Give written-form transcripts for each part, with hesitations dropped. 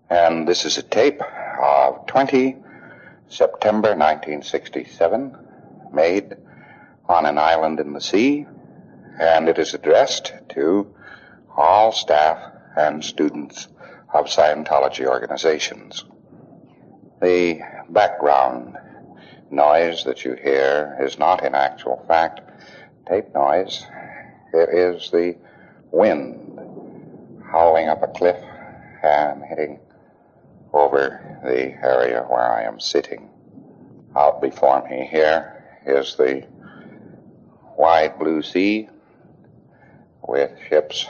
And this is a tape of 20 September 1967, made on an island in the sea, and it is addressed to all staff and students of Scientology organizations. The background noise that you hear is not in actual fact tape noise. It is the wind howling up a cliff and hitting over the area where I am sitting. Out before me here is the wide blue sea with ships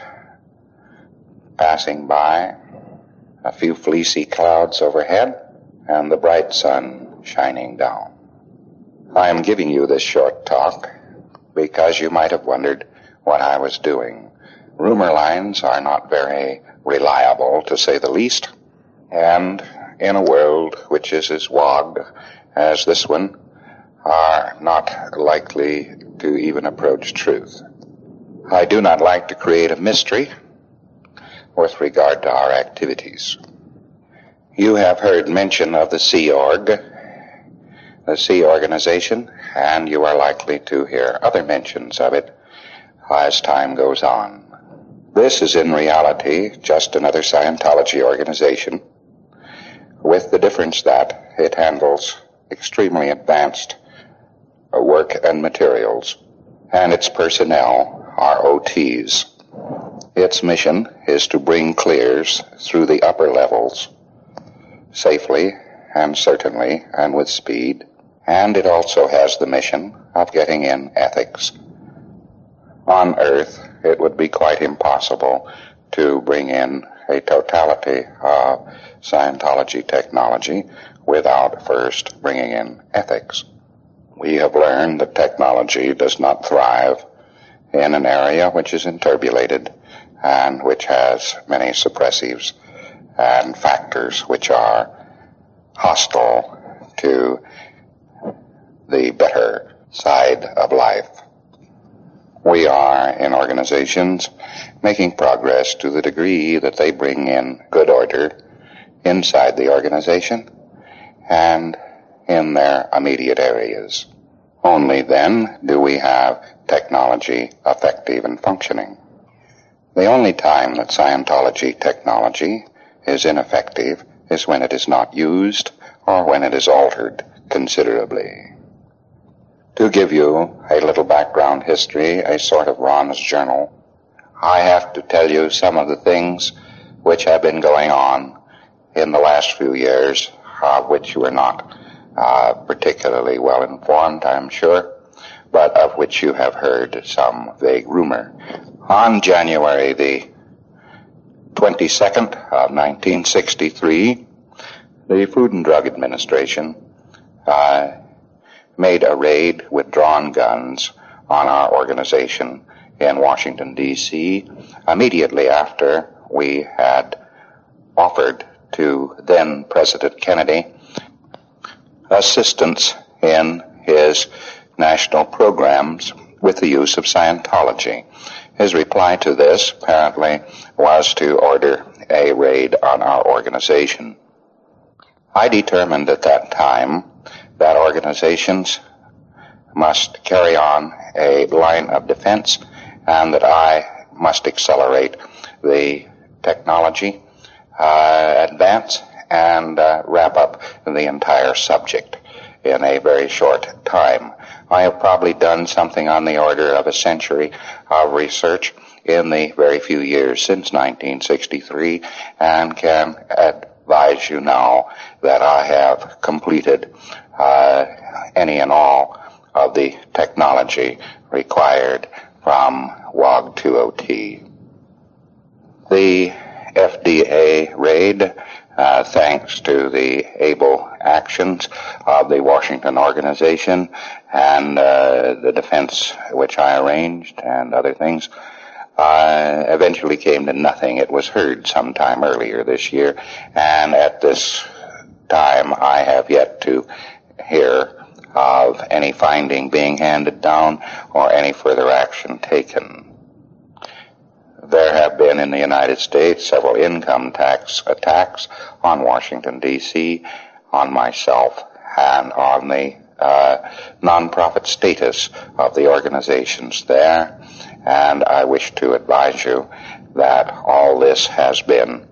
passing by, a few fleecy clouds overhead, and the bright sun shining down. I am giving you this short talk because you might have wondered what I was doing. Rumor lines are not very reliable, to say the least, and in a world which is as wagged as this one, are not likely to even approach truth. I do not like to create a mystery with regard to our activities. You have heard mention of the Sea Org, the Sea Organization, and you are likely to hear other mentions of it as time goes on. This is in reality just another Scientology organization, with the difference that it handles extremely advanced work and materials, and its personnel are OTs. Its mission is to bring clears through the upper levels safely and certainly and with speed, and it also has the mission of getting in ethics. On Earth, it would be quite impossible to bring in a totality of Scientology technology without first bringing in ethics. We have learned that technology does not thrive in an area which is interpolated and which has many suppressives and factors which are hostile to the better side of life. We are, in organizations, making progress to the degree that they bring in good order inside the organization and in their immediate areas. Only then do we have technology effective and functioning. The only time that Scientology technology is ineffective is when it is not used or when it is altered considerably. To give you a little background history, a sort of Ron's journal, I have to tell you some of the things which have been going on in the last few years, of which you are not particularly well informed, I'm sure, but of which you have heard some vague rumor. On January the 22nd of 1963, the Food and Drug Administration made a raid with drawn guns on our organization in Washington, D.C., immediately after we had offered to then President Kennedy assistance in his national programs with the use of Scientology. His reply to this, apparently, was to order a raid on our organization. I determined at that time that organizations must carry on a line of defense and that I must accelerate the technology advance and wrap up the entire subject in a very short time. I have probably done something on the order of a century of research in the very few years since 1963 and can advise you now that I have completed any and all of the technology required from WOG to OT. The FDA raid, thanks to the able actions of the Washington organization and the defense which I arranged and other things, eventually came to nothing. It was heard sometime earlier this year, and at this time I have yet to hear of any finding being handed down or any further action taken. there have been in the United States several income tax attacks on Washington, D.C., on myself, and on the nonprofit status of the organizations there. And I wish to advise you that all this has been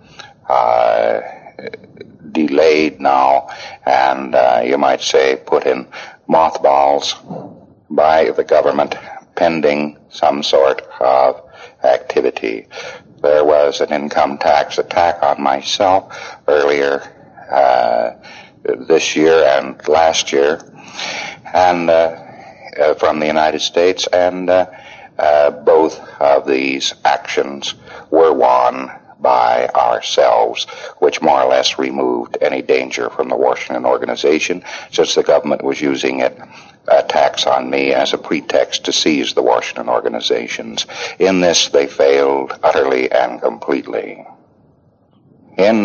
delayed now, and you might say put in mothballs by the government pending some sort of activity. There was an income tax attack on myself earlier this year and last year, and from the United States, and both of these actions were won by ourselves, which more or less removed any danger from the Washington organization, since the government was using attacks on me as a pretext to seize the Washington organizations. In this, they failed utterly and completely. In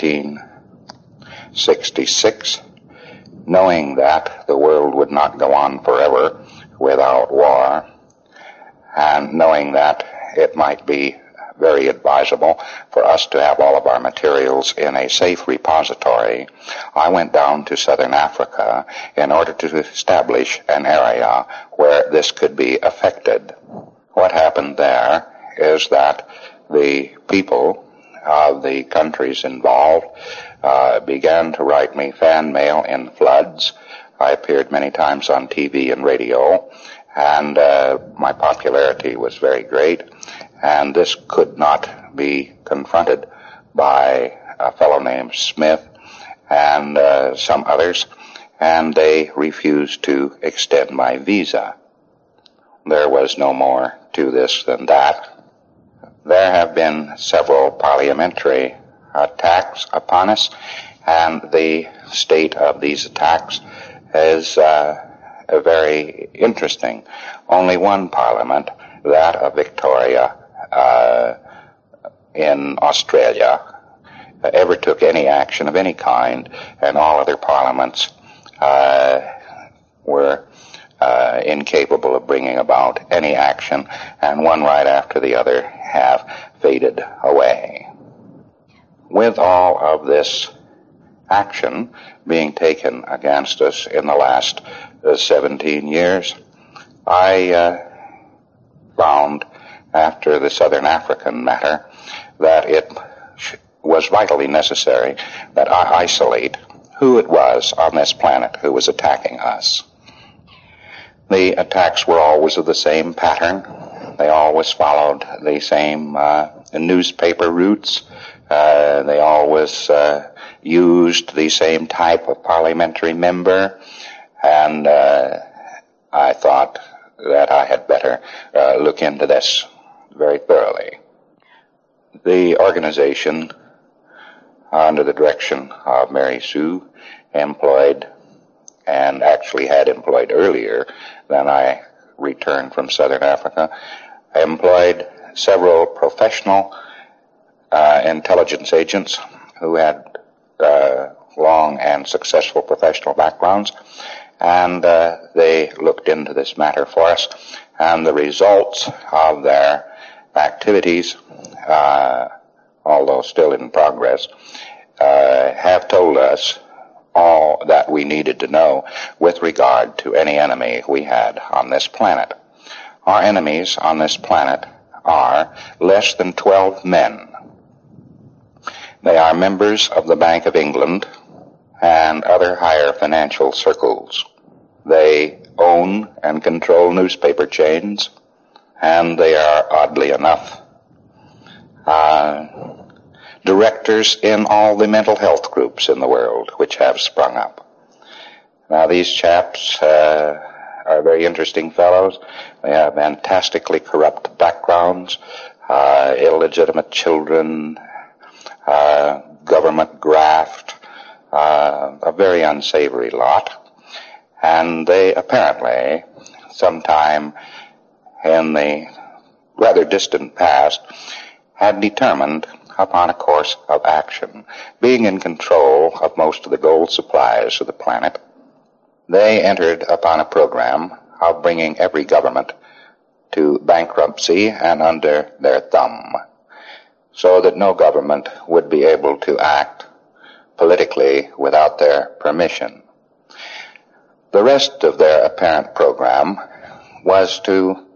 1966, knowing that the world would not go on forever without war, and knowing that it might be very advisable for us to have all of our materials in a safe repository, I went down to southern Africa in order to establish an area where this could be effected. What happened there is that the people of the countries involved began to write me fan mail in floods. I appeared many times on TV and radio, and my popularity was very great. And this could not be confronted by a fellow named Smith and some others, and they refused to extend my visa. There was no more to this than that. There have been several parliamentary attacks upon us, and the state of these attacks is very interesting. Only one parliament, that of Victoria, in Australia, ever took any action of any kind, and all other parliaments were incapable of bringing about any action, and one right after the other have faded away. With all of this action being taken against us in the last 17 years, I found, after the Southern African matter, that it was vitally necessary that I isolate who it was on this planet who was attacking us. The attacks were always of the same pattern. They always followed the same newspaper routes. They always used the same type of parliamentary member, and I thought that I had better look into this very thoroughly. The organization, under the direction of Mary Sue, employed, and actually had employed earlier than I returned from Southern Africa, employed several professional intelligence agents who had long and successful professional backgrounds, and they looked into this matter for us, and the results of their activities, although still in progress, have told us all that we needed to know with regard to any enemy we had on this planet. Our enemies on this planet are less than 12 men. They are members of the Bank of England and other higher financial circles. They own and control newspaper chains, and they are, oddly enough, directors in all the mental health groups in the world which have sprung up. Now, these chaps are very interesting fellows. They have fantastically corrupt backgrounds, illegitimate children, government graft, a very unsavory lot. And they apparently, sometime in the rather distant past, had determined upon a course of action. Being in control of most of the gold supplies of the planet, they entered upon a program of bringing every government to bankruptcy and under their thumb. so that no government would be able to act politically without their permission. The rest of their apparent program was to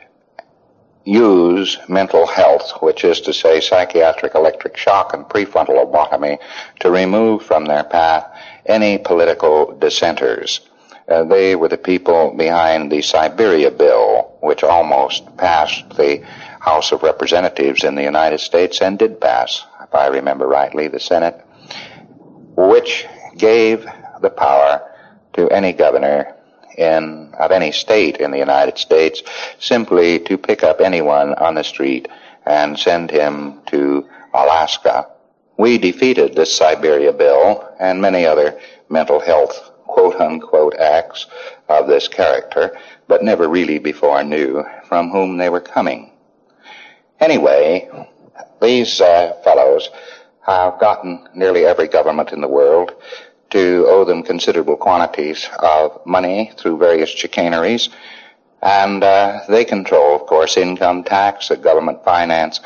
use mental health, which is to say psychiatric electric shock and prefrontal lobotomy, to remove from their path any political dissenters. They were the people behind the Siberia Bill, which almost passed the House of Representatives in the United States and did pass, if I remember rightly, the Senate, which gave the power to any governor of any state in the United States simply to pick up anyone on the street and send him to Alaska. We defeated this Siberia Bill and many other mental health quote-unquote acts of this character, but never really before knew from whom they were coming. Anyway, these fellows have gotten nearly every government in the world to owe them considerable quantities of money through various chicaneries, and they control, of course, income tax, government finance.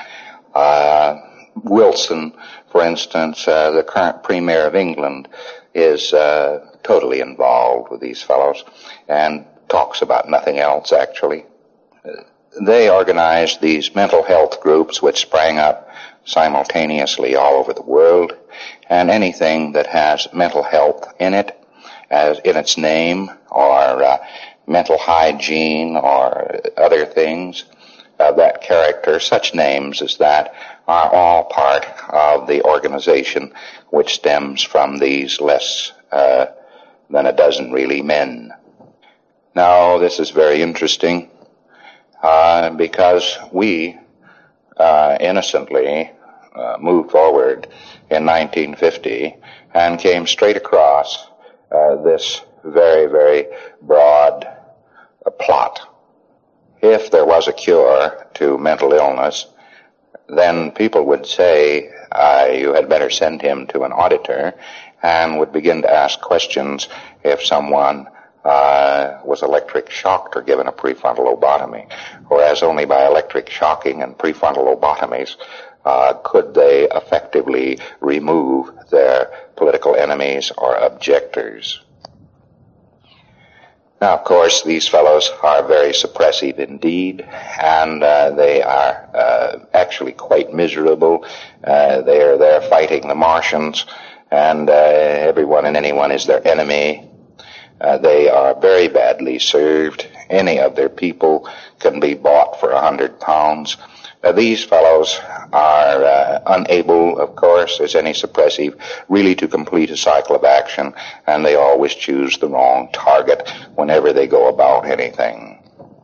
Wilson, for instance, the current Premier of England, is totally involved with these fellows and talks about nothing else, actually. They organized these mental health groups which sprang up simultaneously all over the world, and anything that has mental health in it, as in its name, or mental hygiene, or other things of that character, such names as that are all part of the organization which stems from these less than a dozen really men. Now, this is very interesting because we innocently moved forward in 1950 and came straight across this very, very broad plot. If there was a cure to mental illness, then people would say you had better send him to an auditor, and would begin to ask questions if someone was electric shocked or given a prefrontal lobotomy, whereas only by electric shocking and prefrontal lobotomies could they effectively remove their political enemies or objectors. Now, of course, these fellows are very suppressive indeed, and they are actually quite miserable. They are there fighting the Martians, and everyone and anyone is their enemy. They are very badly served. Any of their people can be bought for £100. These fellows are unable, of course, as any suppressive, really to complete a cycle of action, and they always choose the wrong target whenever they go about anything.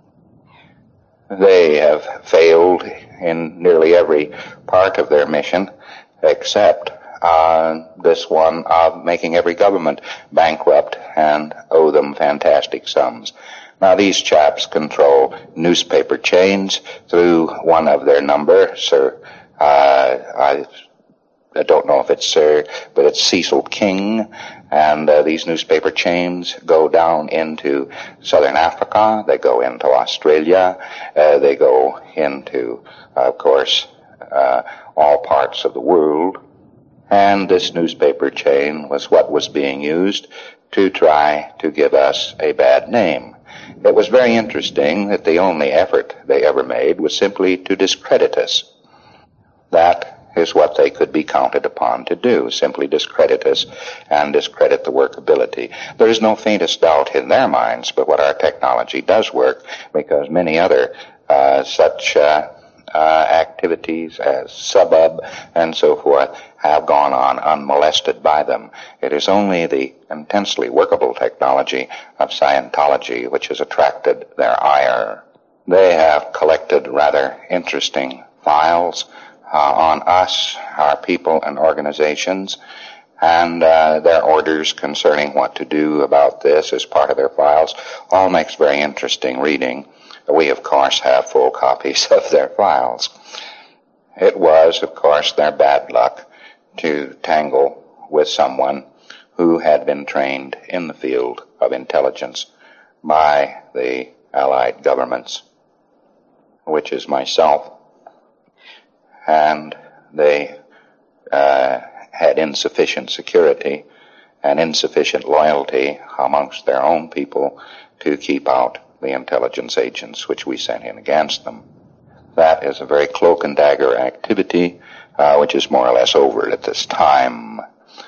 They have failed in nearly every part of their mission, except this one of making every government bankrupt and owe them fantastic sums. Now, these chaps control newspaper chains through one of their number, Sir, I don't know if it's Sir, but it's Cecil King, and these newspaper chains go down into Southern Africa, they go into Australia, they go into, of course, all parts of the world. And this newspaper chain was what was being used to try to give us a bad name. It was very interesting that the only effort they ever made was simply to discredit us. That is what they could be counted upon to do, simply discredit us and discredit the workability. There is no faintest doubt in their minds but what our technology does work, because many other such activities as subbub and so forth have gone on unmolested by them. It is only the intensely workable technology of Scientology which has attracted their ire. They have collected rather interesting files on us, our people and organizations, and their orders concerning what to do about this as part of their files all makes very interesting reading. We, of course, have full copies of their files. It was, of course, their bad luck to tangle with someone who had been trained in the field of intelligence by the Allied governments, which is myself. And they had insufficient security and insufficient loyalty amongst their own people to keep out the intelligence agents which we sent in against them. That is a very cloak and dagger activity, which is more or less over at this time.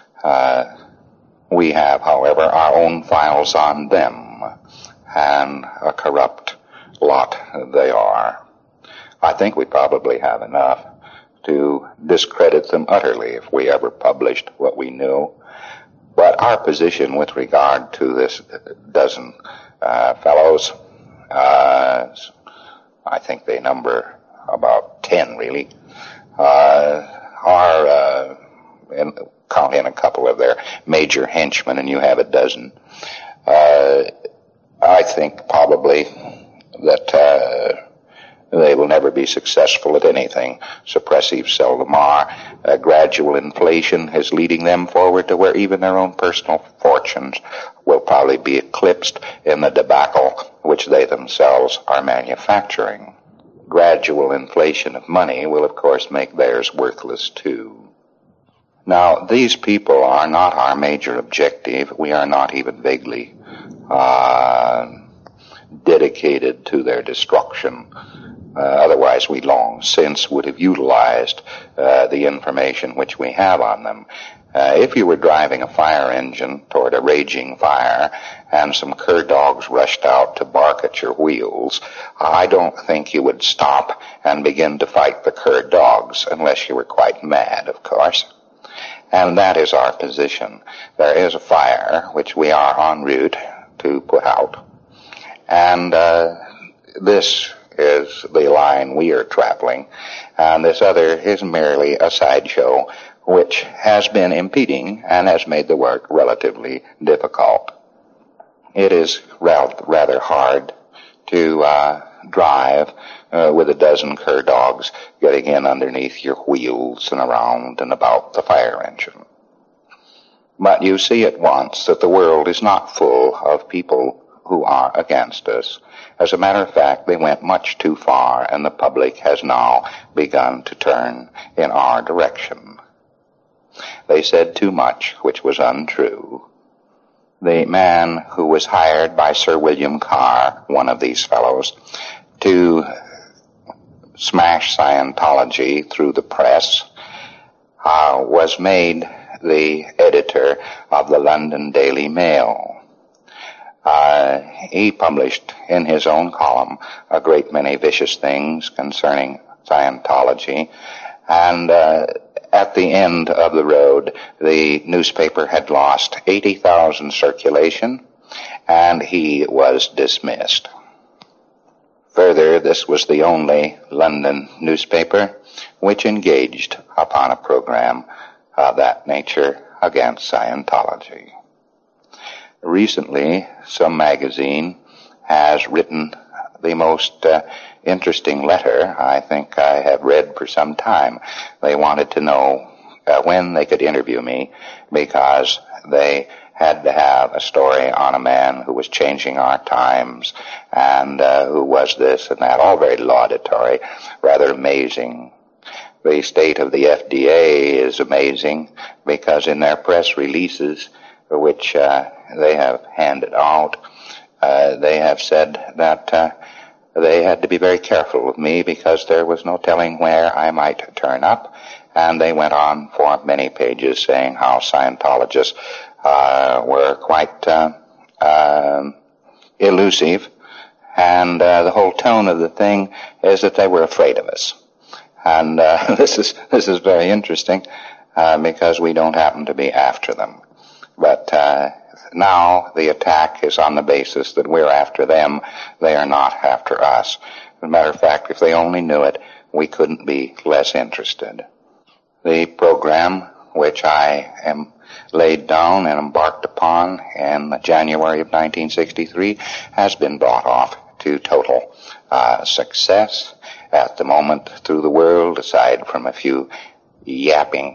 We have, however, our own files on them, and a corrupt lot they are. I think we probably have enough to discredit them utterly if we ever published what we knew. But our position with regard to this dozen fellows, I think they number about 10 really, are, count in a couple of their major henchmen and you have a dozen. I think probably that they will never be successful at anything. Suppressives seldom are. Gradual inflation is leading them forward to where even their own personal fortunes will probably be eclipsed in the debacle which they themselves are manufacturing. Gradual inflation of money will, of course, make theirs worthless, too. Now, these people are not our major objective. We are not even vaguely dedicated to their destruction. Otherwise, we long since would have utilized the information which we have on them. If you were driving a fire engine toward a raging fire and some cur dogs rushed out to bark at your wheels, I don't think you would stop and begin to fight the cur dogs unless you were quite mad, of course. And that is our position. There is a fire which we are en route to put out. And this is the line we are traveling, and this other is merely a sideshow which has been impeding and has made the work relatively difficult. It is rather hard to drive with a dozen cur dogs getting in underneath your wheels and around and about the fire engine. But you see at once that the world is not full of people who are against us. As a matter of fact, they went much too far, and the public has now begun to turn in our direction. They said too much which was untrue. The man who was hired by Sir William Carr, one of these fellows, to smash Scientology through the press, was made the editor of the London Daily Mail. He published in his own column a great many vicious things concerning Scientology, and at the end of the road, the newspaper had lost 80,000 circulation, and he was dismissed. Further, this was the only London newspaper which engaged upon a program of that nature against Scientology. Recently, some magazine has written the most interesting letter I think I have read for some time. They wanted to know when they could interview me because they had to have a story on a man who was changing our times and who was this and that, all very laudatory, rather amazing. The state of the FDA is amazing because in their press releases, which they have handed out, they have said that they had to be very careful with me because there was no telling where I might turn up. And they went on for many pages saying how Scientologists were quite elusive, and the whole tone of the thing is that they were afraid of us. And this is very interesting because we don't happen to be after them. But now the attack is on the basis that we're after them. They are not after us. As a matter of fact, if they only knew it, we couldn't be less interested. The program which I am laid down and embarked upon in January of 1963 has been brought off to total success at the moment through the world, aside from a few yapping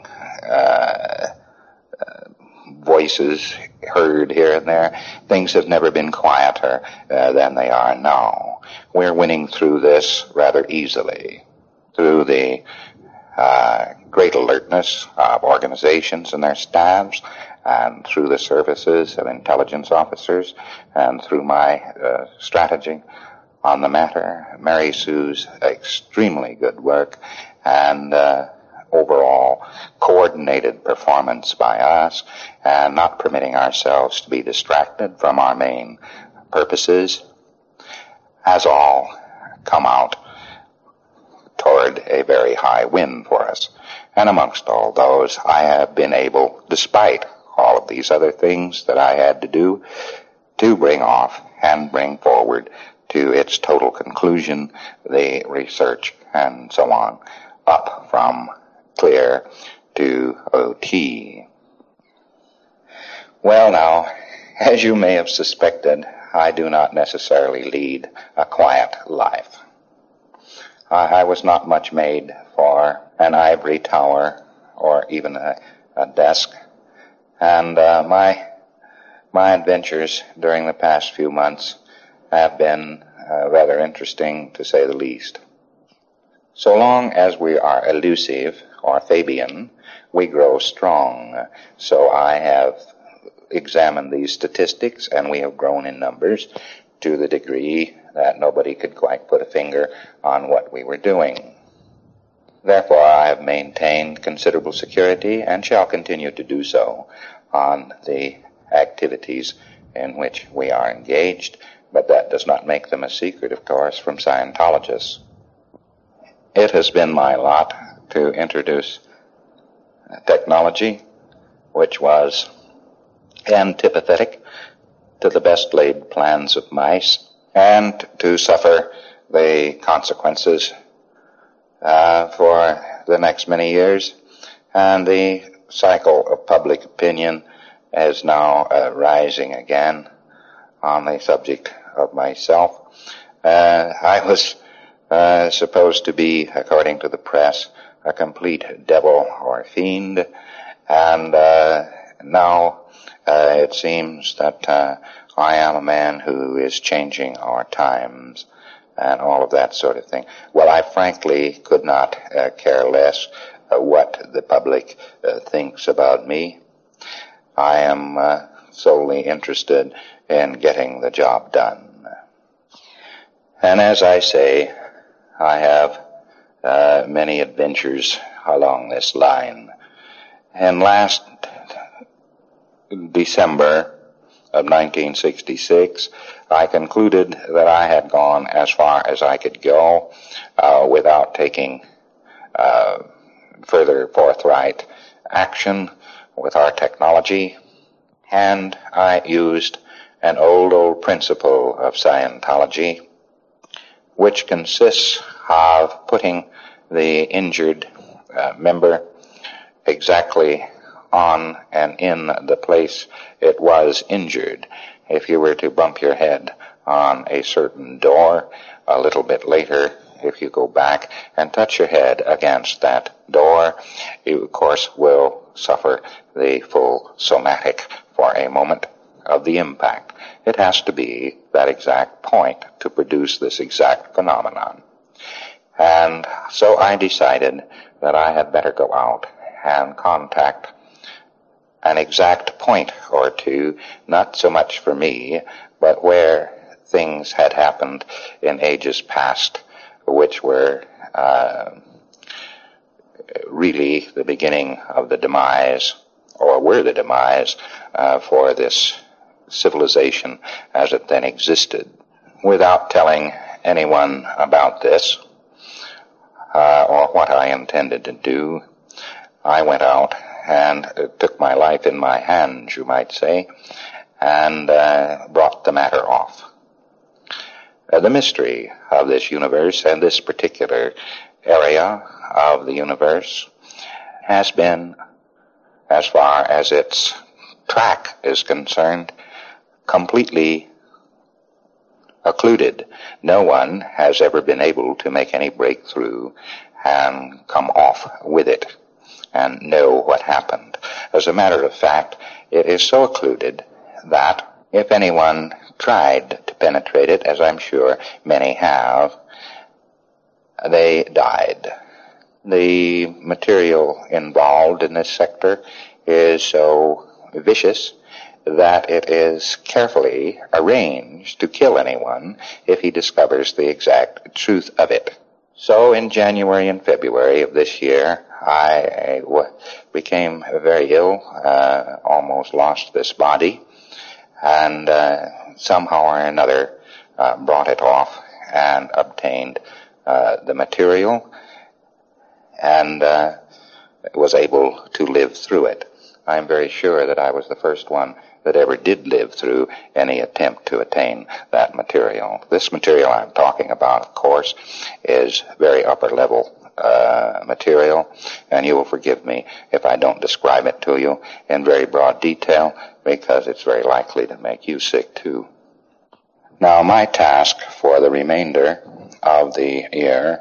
voices heard here and there. Things have never been quieter than they are now. We're winning through this rather easily, through the great alertness of organizations and their staffs, and through the services of intelligence officers, and through my strategy on the matter, Mary Sue's extremely good work, and overall coordinated performance by us, and not permitting ourselves to be distracted from our main purposes, has all come out toward a very high win for us. And amongst all those, I have been able, despite all of these other things that I had to do, to bring off and bring forward to its total conclusion the research and so on, up from clear to OT. Well now, as you may have suspected, I do not necessarily lead a quiet life. I was not much made for an ivory tower or even a desk, and my adventures during the past few months have been rather interesting, to say the least. So long as we are elusive or Fabian, we grow strong. So I have examined these statistics, and we have grown in numbers to the degree that nobody could quite put a finger on what we were doing. Therefore, I have maintained considerable security and shall continue to do so on the activities in which we are engaged, but that does not make them a secret, of course, from Scientologists. It has been my lot to introduce technology which was antipathetic to the best laid plans of mice, and to suffer the consequences for the next many years. And the cycle of public opinion is now rising again on the subject of myself. I was supposed to be, according to the press, a complete devil or fiend, and now it seems that I am a man who is changing our times and all of that sort of thing. Well, I frankly could not care less what the public thinks about me. I am solely interested in getting the job done. And as I say, I have many adventures along this line. And last December of 1966, I concluded that I had gone as far as I could go without taking further forthright action with our technology, and I used an old principle of Scientology, which consists of putting the injured member exactly on and in the place it was injured. If you were to bump your head on a certain door, a little bit later, if you go back and touch your head against that door, you, of course, will suffer the full somatic for a moment of the impact. It has to be that exact point to produce this exact phenomenon. And so I decided that I had better go out and contact an exact point or two, not so much for me, but where things had happened in ages past, which were really the beginning of the demise, or were the demise for this civilization as it then existed. Without telling anyone about this, or what I intended to do, I went out and took my life in my hands, you might say, and brought the matter off. The mystery of this universe and this particular area of the universe has been, as far as its track is concerned, completely occluded. No one has ever been able to make any breakthrough and come off with it and know what happened. As a matter of fact, it is so occluded that if anyone tried to penetrate it, as I'm sure many have, they died. The material involved in this sector is so vicious that it is carefully arranged to kill anyone if he discovers the exact truth of it. So in January and February of this year, I became very ill, almost lost this body, and somehow or another brought it off and obtained the material and was able to live through it. I'm very sure that I was the first one that ever did live through any attempt to attain that material. This material I'm talking about, of course, is very upper level material, and you will forgive me if I don't describe it to you in very broad detail, because it's very likely to make you sick too. Now, my task for the remainder of the year,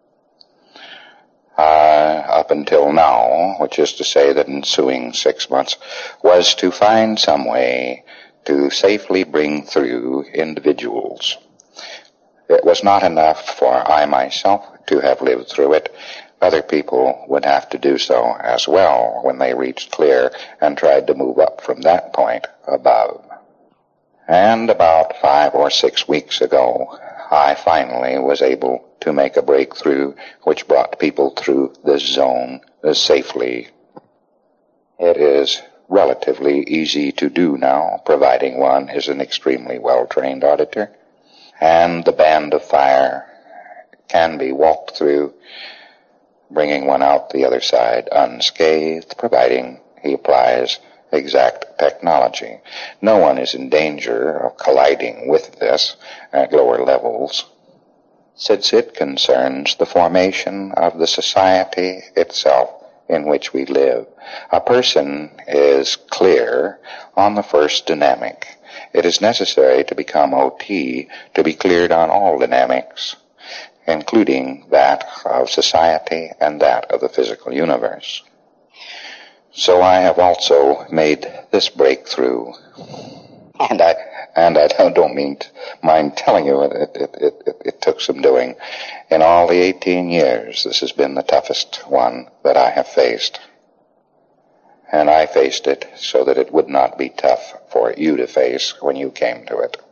up until now, which is to say the ensuing 6 months, was to find some way to safely bring through individuals. It was not enough for I myself to have lived through it. Other people would have to do so as well when they reached clear and tried to move up from that point above. And about 5 or 6 weeks ago, I finally was able to make a breakthrough which brought people through this zone safely. It is relatively easy to do now, providing one is an extremely well-trained auditor, and the band of fire can be walked through, bringing one out the other side unscathed, providing he applies exact technology. No one is in danger of colliding with this at lower levels, since it concerns the formation of the society itself in which we live. A person is clear on the first dynamic. It is necessary to become OT to be cleared on all dynamics, including that of society and that of the physical universe. So I have also made this breakthrough, and I don't mind telling you it took some doing. In all the 18 years, this has been the toughest one that I have faced. And I faced it so that it would not be tough for you to face when you came to it.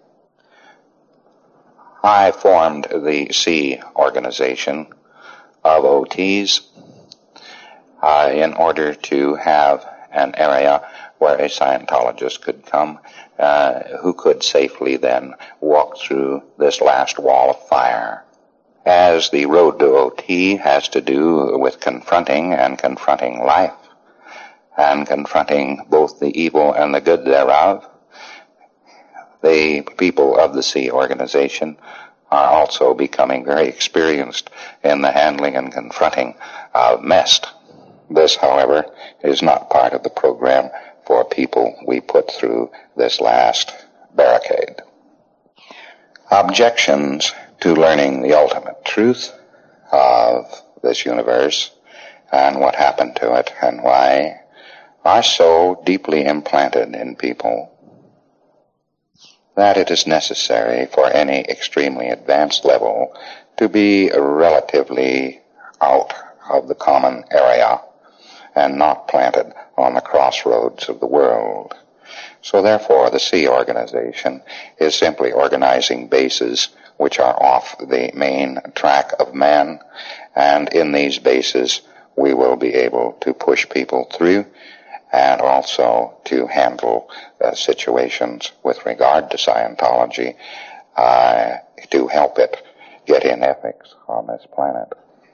I formed the C organization of OTs in order to have an area where a Scientologist could come who could safely then walk through this last wall of fire. As the road to OT has to do with confronting life, and confronting both the evil and the good thereof, the people of the C organization are also becoming very experienced in the handling and confronting of mess. This, however, is not part of the program for people we put through this last barricade. Objections to learning the ultimate truth of this universe and what happened to it and why are so deeply implanted in people that it is necessary for any extremely advanced level to be relatively out of the common area and not planted on the crossroads of the world. So therefore, the C organization is simply organizing bases which are off the main track of man, and in these bases we will be able to push people through and also to handle situations with regard to Scientology to help it get in ethics on this planet.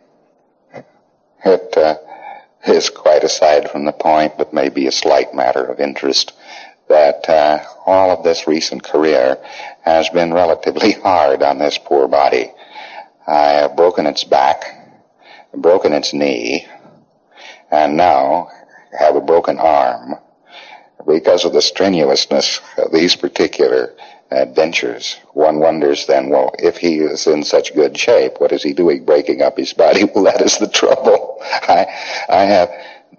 It is quite aside from the point, but may be a slight matter of interest, that all of this recent career has been relatively hard on this poor body. I have broken its back, broken its knee, and now have a broken arm because of the strenuousness of these particular adventures. One wonders then, well, if he is in such good shape, what is he doing breaking up his body? Well, that is the trouble. I have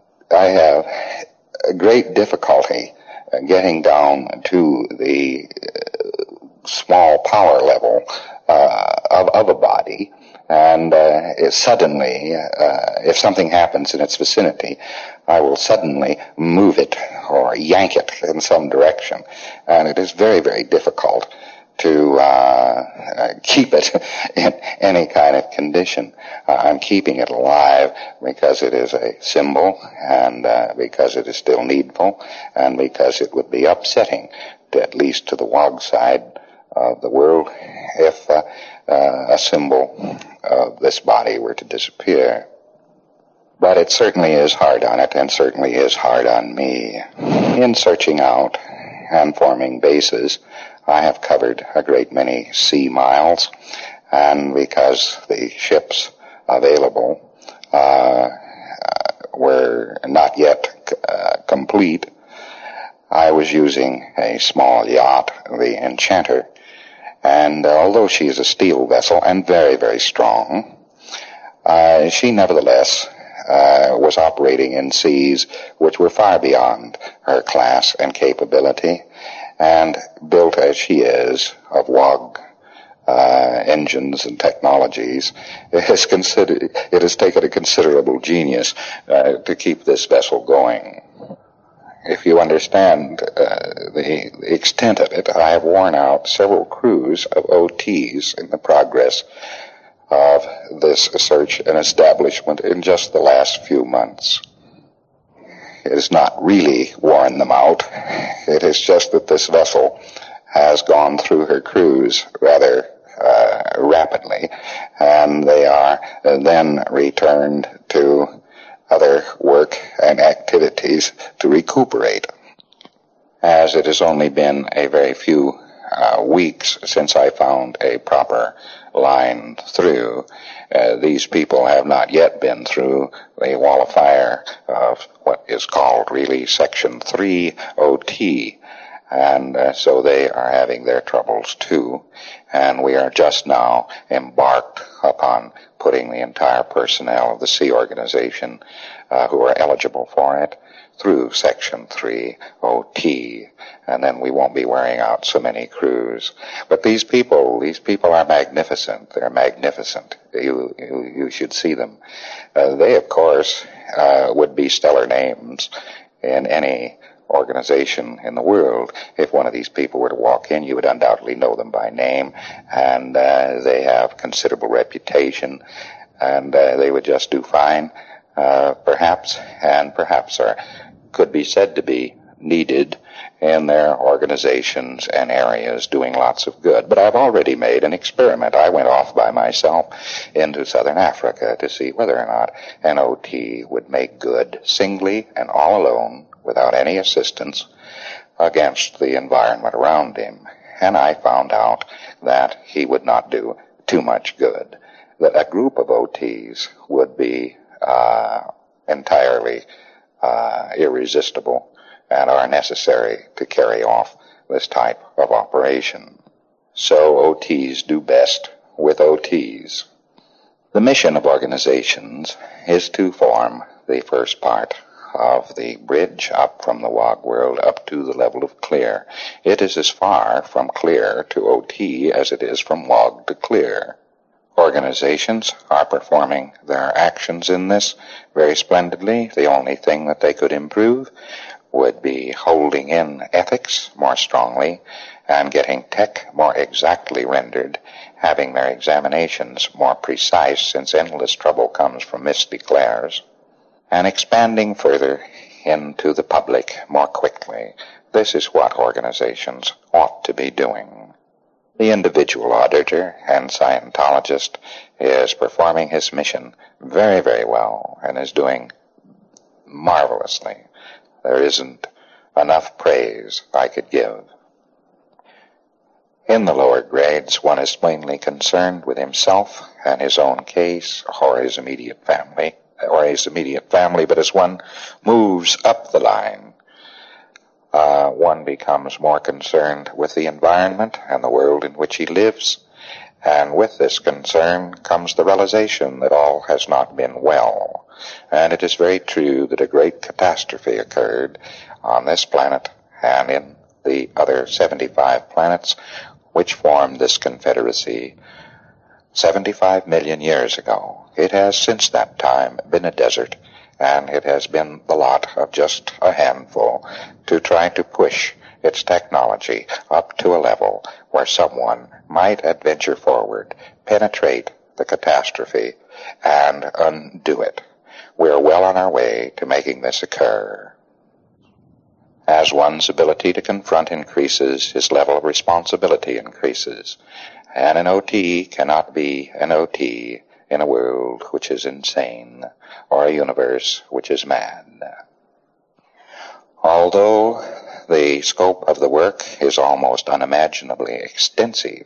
a great difficulty getting down to the small power level of a body And suddenly, if something happens in its vicinity, I will suddenly move it or yank it in some direction. And it is very, very difficult to keep it in any kind of condition. I'm keeping it alive because it is a symbol, and because it is still needful, and because it would be upsetting, at least to the Wog side of the world, if a symbol of this body were to disappear. But it certainly is hard on it, and certainly is hard on me. In searching out and forming bases, I have covered a great many sea miles, and because the ships available were not yet complete, I was using a small yacht, the Enchanter, and although she is a steel vessel and very, very strong, she nevertheless was operating in seas which were far beyond her class and capability, and built as she is of Wog engines and technologies, it has taken a considerable genius to keep this vessel going. If you understand the extent of it, I have worn out several crews of OTs in the progress of this search and establishment in just the last few months. It has not really worn them out. It is just that this vessel has gone through her crews rather rapidly, and they are then returned to other work and activities to recuperate. As it has only been a very few weeks since I found a proper line through, these people have not yet been through the wall of fire of what is called really Section 3 OT, and so they are having their troubles too, and we are just now embarked upon putting the entire personnel of the Sea Organization who are eligible for it through Section 3 OT, and then we won't be wearing out so many crews. But these people are magnificent. They're magnificent. You should see them. They, of course, would be stellar names in any organization in the world. If one of these people were to walk in, you would undoubtedly know them by name, and they have considerable reputation, and they would just do fine, perhaps could be said to be needed in their organizations and areas, doing lots of good. But I've already made an experiment. I went off by myself into southern Africa to see whether or not an OT would make good singly and all alone, without any assistance, against the environment around him. And I found out that he would not do too much good, that a group of OTs would be entirely irresistible and are necessary to carry off this type of operation. So OTs do best with OTs. The mission of organizations is to form the first part of the bridge up from the Wog world up to the level of clear. It is as far from clear to OT as it is from Wog to clear. Organizations are performing their actions in this very splendidly. The only thing that they could improve would be holding in ethics more strongly and getting tech more exactly rendered, having their examinations more precise, since endless trouble comes from misty glares, and expanding further into the public more quickly. This is what organizations ought to be doing. The individual auditor and Scientologist is performing his mission very, very well and is doing marvelously. There isn't enough praise I could give. In the lower grades, one is mainly concerned with himself and his own case or his immediate family, but as one moves up the line, one becomes more concerned with the environment and the world in which he lives, and with this concern comes the realization that all has not been well. And it is very true that a great catastrophe occurred on this planet and in the other 75 planets which formed this confederacy 75 million years ago. It has since that time been a desert, and it has been the lot of just a handful to try to push its technology up to a level where someone might adventure forward, penetrate the catastrophe, and undo it. We're well on our way to making this occur. As one's ability to confront increases, his level of responsibility increases, and an OT cannot be an OT in a world which is insane, or a universe which is mad. Although the scope of the work is almost unimaginably extensive,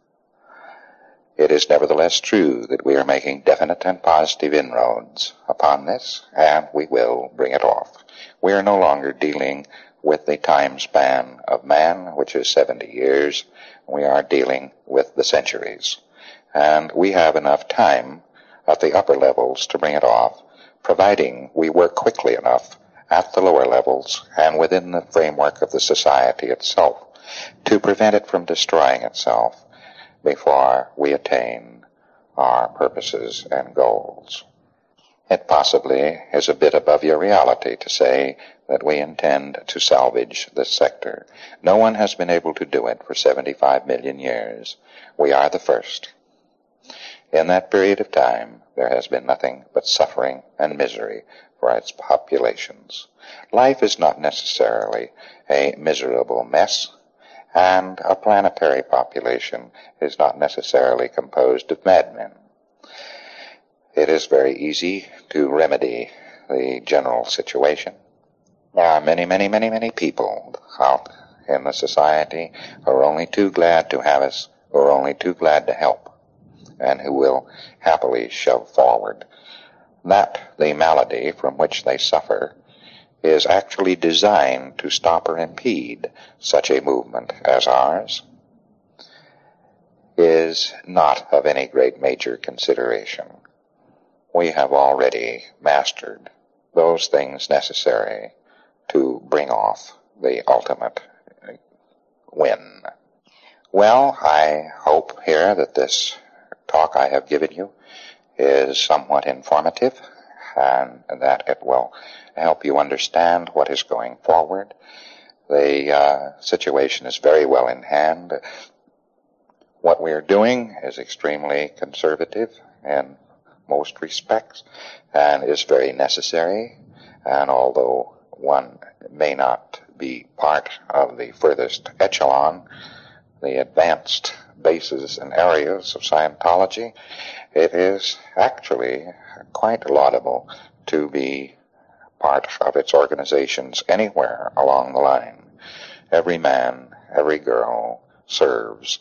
it is nevertheless true that we are making definite and positive inroads upon this, and we will bring it off. We are no longer dealing with the time span of man, which is 70 years. We are dealing with the centuries. And we have enough time at the upper levels to bring it off, providing we work quickly enough at the lower levels and within the framework of the society itself to prevent it from destroying itself before we attain our purposes and goals. It possibly is a bit above your reality to say that we intend to salvage this sector. No one has been able to do it for 75 million years. We are the first. In that period of time, there has been nothing but suffering and misery for its populations. Life is not necessarily a miserable mess, and a planetary population is not necessarily composed of madmen. It is very easy to remedy the general situation. There are many people out in the society who are only too glad to have us, who are only too glad to help, and who will happily shove forward that the malady from which they suffer is actually designed to stop or impede such a movement as ours is not of any great major consideration. We have already mastered those things necessary to bring off the ultimate win. Well, I hope here that this talk I have given you is somewhat informative and that it will help you understand what is going forward. The situation is very well in hand. What we are doing is extremely conservative in most respects and is very necessary, and although one may not be part of the furthest echelon, the advanced bases and areas of Scientology, it is actually quite laudable to be part of its organizations anywhere along the line. Every man, every girl serves.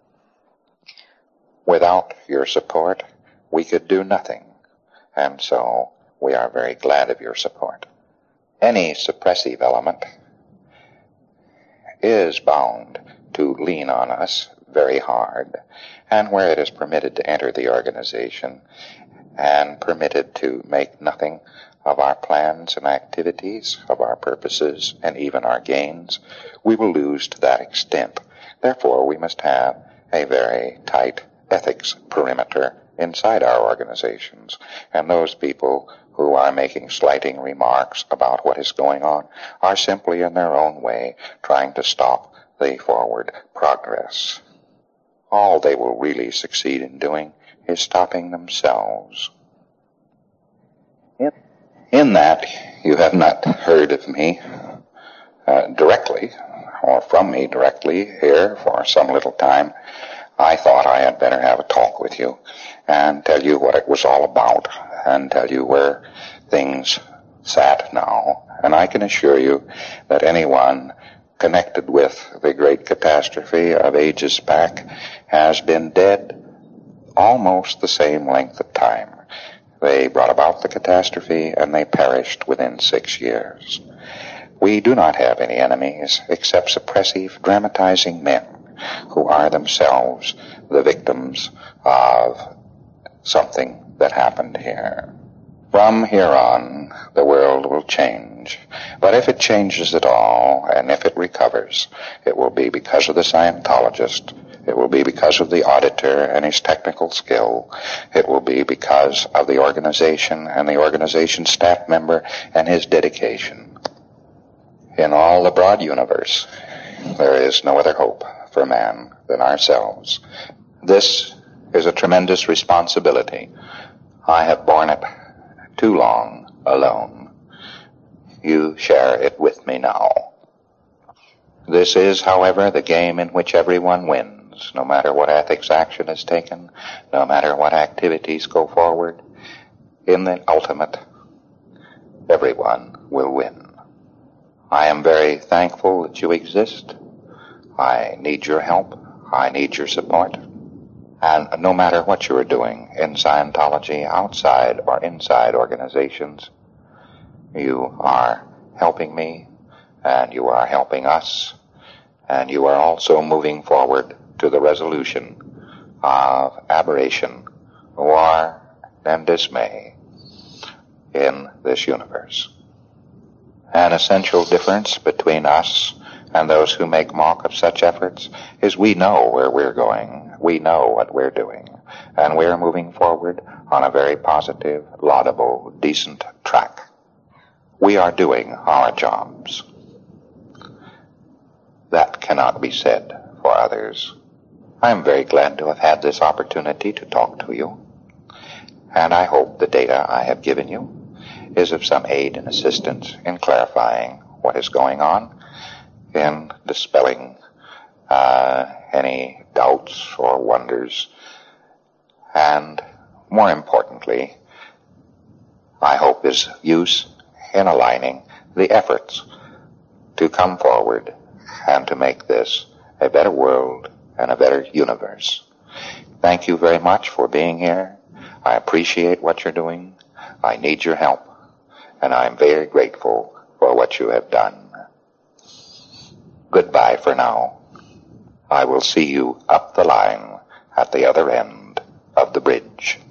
Without your support, we could do nothing, and so we are very glad of your support. Any suppressive element is bound to lean on us very hard, and where it is permitted to enter the organization and permitted to make nothing of our plans and activities, of our purposes, and even our gains, we will lose to that extent. Therefore, we must have a very tight ethics perimeter inside our organizations, and those people who are making slighting remarks about what is going on are simply in their own way trying to stop the forward progress. All they will really succeed in doing is stopping themselves. In that, you have not heard of me directly, or from me directly here for some little time. I thought I had better have a talk with you and tell you what it was all about and tell you where things sat now. And I can assure you that anyone connected with the great catastrophe of ages back has been dead almost the same length of time. They brought about the catastrophe and they perished within 6 years. We do not have any enemies except suppressive, dramatizing men who are themselves the victims of something that happened here. From here on, the world will change. But if it changes at all, and if it recovers, it will be because of the Scientologist It will be because of the auditor and his technical skill. It will be because of the organization and the organization staff member and his dedication. In all the broad universe, there is no other hope for man than ourselves. This is a tremendous responsibility. I have borne it too long alone. You share it with me now. This is, however, the game in which everyone wins, no matter what ethics action is taken, no matter what activities go forward. In the ultimate, everyone will win. I am very thankful that you exist. I need your help. I need your support. And no matter what you are doing in Scientology, outside or inside organizations, you are helping me, and you are helping us, and you are also moving forward to the resolution of aberration, war, and dismay in this universe. An essential difference between us and those who make mock of such efforts is we know where we're going, we know what we're doing, and we're moving forward on a very positive, laudable, decent track. We are doing our jobs. That cannot be said for others. I am very glad to have had this opportunity to talk to you, and I hope the data I have given you is of some aid and assistance in clarifying what is going on, in dispelling any doubts or wonders, and more importantly, I hope is use in aligning the efforts to come forward and to make this a better world and a better universe. Thank you very much for being here. I appreciate what you're doing. I need your help, and I'm very grateful for what you have done. Goodbye for now. I will see you up the line at the other end of the bridge.